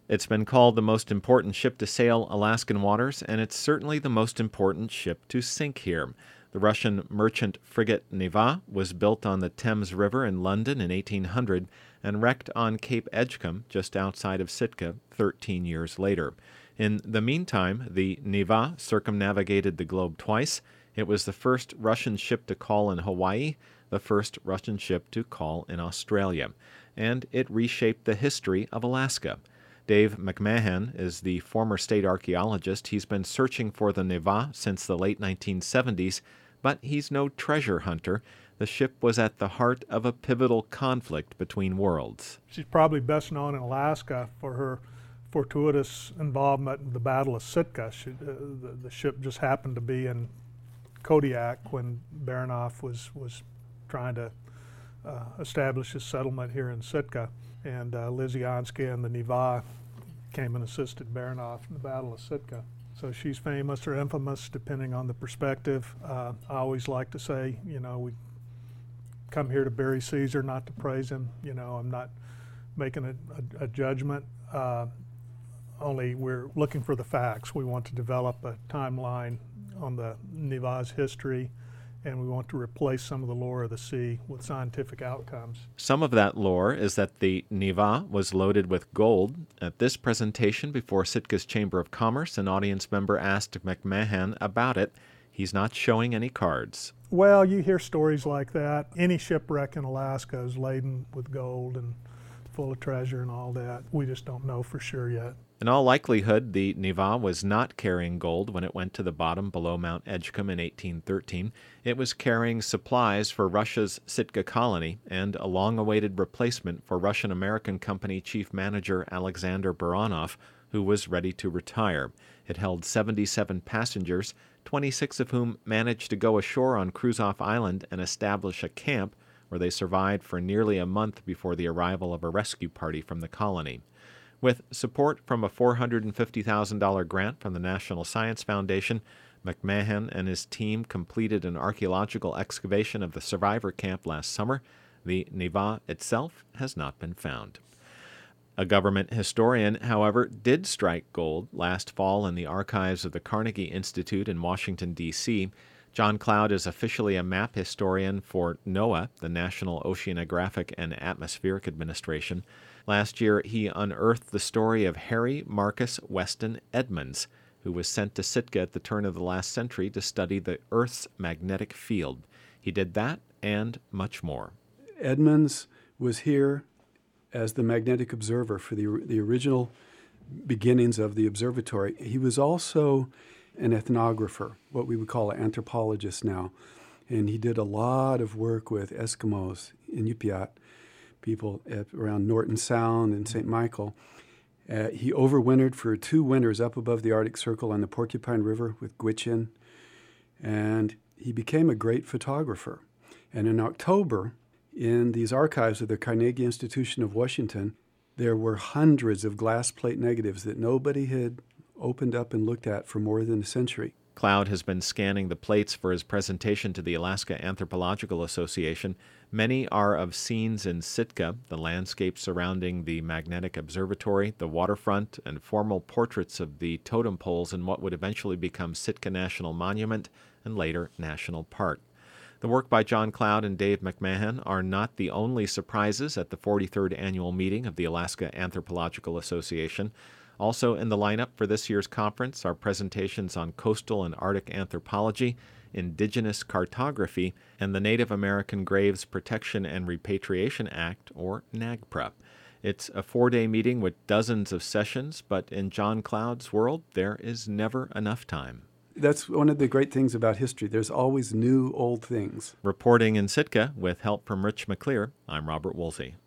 It's been called the most important ship to sail Alaskan waters, and it's certainly the most important ship to sink here. The Russian merchant frigate Neva was built on the Thames River in London in 1800 and wrecked on Cape Edgecombe, just outside of Sitka, 13 years later. In the meantime, the Neva circumnavigated the globe twice. It was the first Russian ship to call in Hawaii, the first Russian ship to call in Australia, and it reshaped the history of Alaska. Dave McMahon is the former state archaeologist. He's been searching for the Neva since the late 1970s, but he's no treasure hunter. The ship was at the heart of a pivotal conflict between worlds. She's probably best known in Alaska for her fortuitous involvement in the Battle of Sitka. The ship just happened to be in Kodiak when Baranof was trying to establish his settlement here in Sitka. And Lisiansky and the Neva came and assisted Baranof in the Battle of Sitka. So she's famous or infamous, depending on the perspective. I always like to say, we come here to bury Caesar, not to praise him. I'm not making a judgment. Only we're looking for the facts. We want to develop a timeline on the Neva's history, and we want to replace some of the lore of the sea with scientific outcomes. Some of that lore is that the Neva was loaded with gold. At this presentation before Sitka's Chamber of Commerce, an audience member asked McMahon about it. He's not showing any cards. Well, you hear stories like that. Any shipwreck in Alaska is laden with gold and full of treasure and all that. We just don't know for sure yet. In all likelihood, the Neva was not carrying gold when it went to the bottom below Mount Edgecombe in 1813. It was carrying supplies for Russia's Sitka colony and a long-awaited replacement for Russian-American company chief manager Alexander Baranov, who was ready to retire. It held 77 passengers, 26 of whom managed to go ashore on Kruzof Island and establish a camp where they survived for nearly a month before the arrival of a rescue party from the colony. With support from a $450,000 grant from the National Science Foundation, McMahon and his team completed an archaeological excavation of the survivor camp last summer. The Neva itself has not been found. A government historian, however, did strike gold last fall in the archives of the Carnegie Institute in Washington, D.C. John Cloud is officially a map historian for NOAA, the National Oceanographic and Atmospheric Administration. Last year, he unearthed the story of Harry Marcus Weston Edmonds, who was sent to Sitka at the turn of the last century to study the Earth's magnetic field. He did that and much more. Edmonds was here as the magnetic observer for the original beginnings of the observatory. He was also an ethnographer, what we would call an anthropologist now, and he did a lot of work with Eskimos in Inupiat people around Norton Sound and St. Michael. He overwintered for 2 winters up above the Arctic Circle on the Porcupine River with Gwich'in, and he became a great photographer. And in October, in these archives of the Carnegie Institution of Washington, there were hundreds of glass plate negatives that nobody had opened up and looked at for more than a century. Cloud has been scanning the plates for his presentation to the Alaska Anthropological Association. Many are of scenes in Sitka, the landscape surrounding the magnetic observatory, the waterfront, and formal portraits of the totem poles in what would eventually become Sitka National Monument and later National Park. The work by John Cloud and Dave McMahon are not the only surprises at the 43rd annual meeting of the Alaska Anthropological Association. Also in the lineup for this year's conference are presentations on coastal and Arctic anthropology, indigenous cartography, and the Native American Graves Protection and Repatriation Act, or NAGPRA. It's a 4-day meeting with dozens of sessions, but in John Cloud's world, there is never enough time. That's one of the great things about history. There's always new old things. Reporting in Sitka with help from Rich McClear, I'm Robert Woolsey.